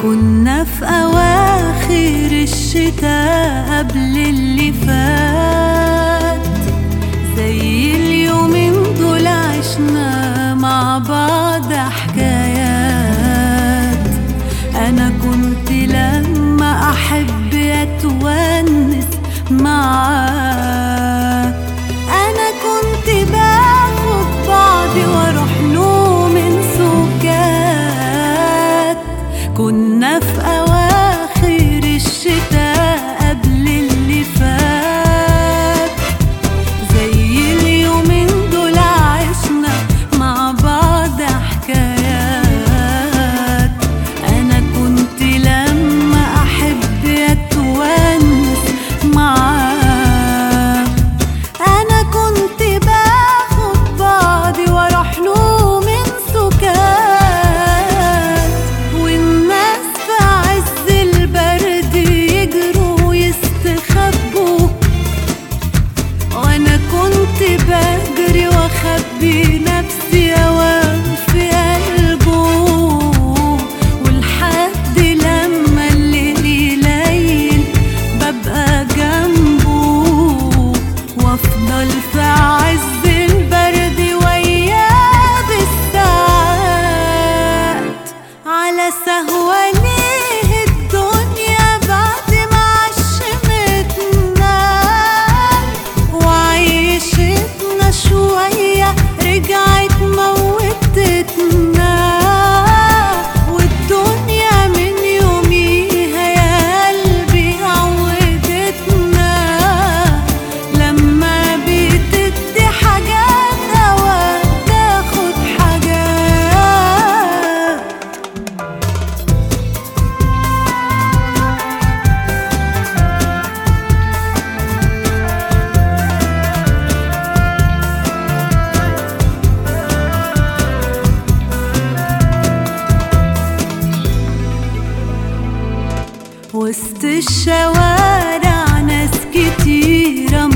كنا في أواخر الشتاء قبل اللي فات، زي اليومين دول عشنا مع بعض حكايات. أنا كنت لما أحب أتونس معاك، أنا كنت باخد بعضي وأروح له من سكات. كنا في أواخر الشتاء قبل اللي فات، زي اليومين دول عشنا مع بعض حكايات. أنا كنت لما أحب أتونس معاك، أنا كنت باخد بعضي وأروح له من سكات. والناس في عز البرد يجروا ويستخبوا، وأنا كنت بجري وأخبي نفسي أوام في قلبه. ولحد لما الليل يليل ببقى جنبه، وأفضل في عز البرد وياه بالساعات. على سهوة ليه الدنيا بعد ما عشمتنا وعيشتنا شوية رجعت موتتنا. والدنيا من يوميها يا قلبي عودتنا، لما بتدي حاجات أوقات تاخد حاجات. وسط الشوارع ناس كتيرة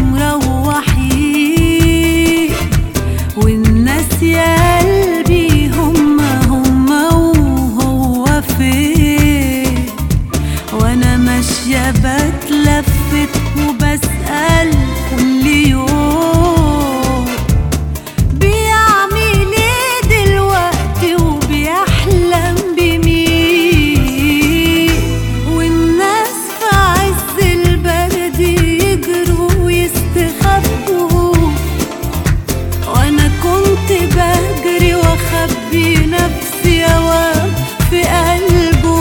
مروحين، والناس يا قلبي هما وهو فين. وانا ماشية بتلفت وبسأل كل يوم بيعمل ايه دلوقتي وبيحلم بمين. والناس في عز البرد يجروا ويستخبوا، وانا كنت بجري واخبي نفسي اوام في قلبه.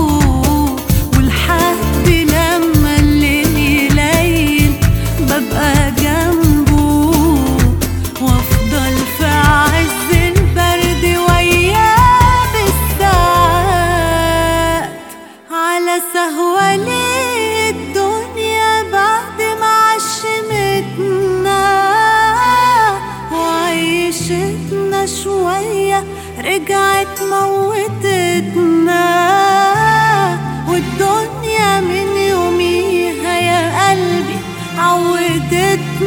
ولحد لما الليل يليل ببقى جنبه، وافضل في عز البرد وياه بالساعات. على سهوة ليه الدنيا بعد ما عشمتنا وعيشتنا شوية رجعت موتتنا. والدنيا من يوميها يا قلبي عودتنا،